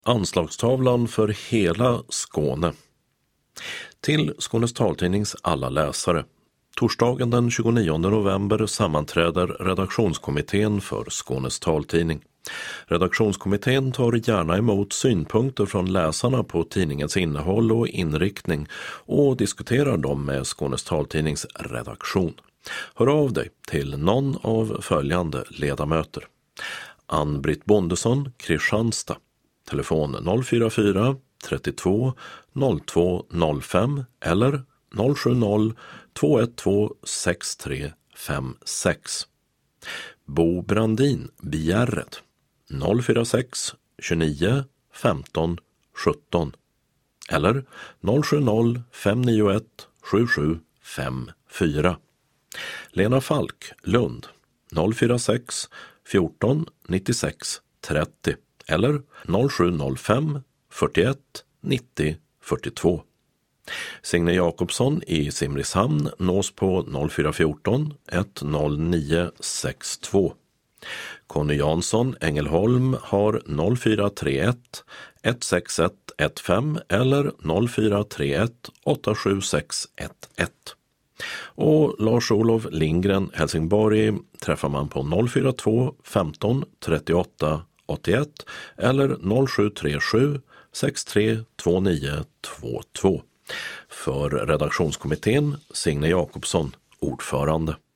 Anslagstavlan för hela Skåne. Till Skånes taltidnings alla läsare. Torsdagen den 29 november sammanträder redaktionskommittén för Skånes taltidning. Redaktionskommittén tar gärna emot synpunkter från läsarna på tidningens innehåll och inriktning och diskuterar dem med Skånes taltidnings redaktion. Hör av dig till någon av följande ledamöter. Ann-Britt Bondesson, Kristianstad. Telefon 044 32 02 05 eller 070 212 6356. Bo Brandin, Bjärred. 046 29 15 17 eller 070 591 7754. Lena Falk, Lund. 046 14 96 30 eller 0705 41 90 42. Signe Jakobsson i Simrishamn nås på 0414 10962. Conny Jansson, Ängelholm har 0431 161 15 eller 0431 876 11. Och Lars-Olof Lindgren, Helsingborg, träffar man på 042 15 38 81 eller 0737 632922. För redaktionskommittén Signe Jakobsson, ordförande.